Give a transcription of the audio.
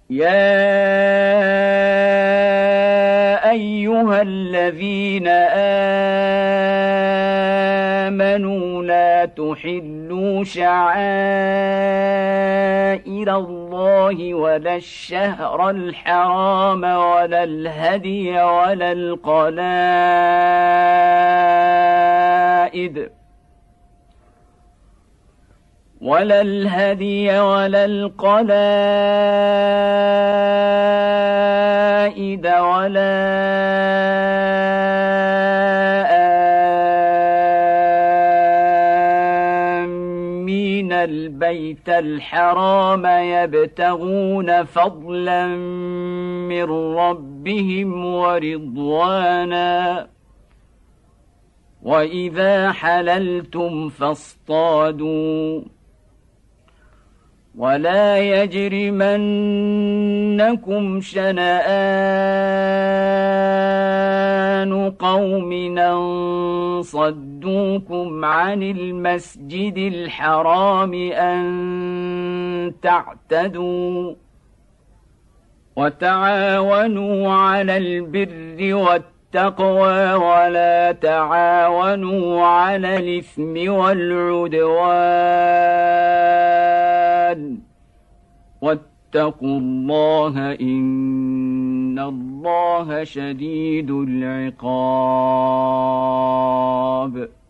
يا أيها الذين آمنوا لا تحلوا شعائر الله ولا الشهر الحرام ولا الهدي ولا القلائد ولا آمين البيت الحرام يبتغون فضلا من ربهم ورضوانا وإذا حللتم فاصطادوا ولا يجرمنكم شنآن قوم أن صدوكم عن المسجد الحرام أن تعتدوا وتعاونوا على البر والتقوى ولا تعاونوا على الإثم والعدوان واتقوا الله إن الله شديد العقاب.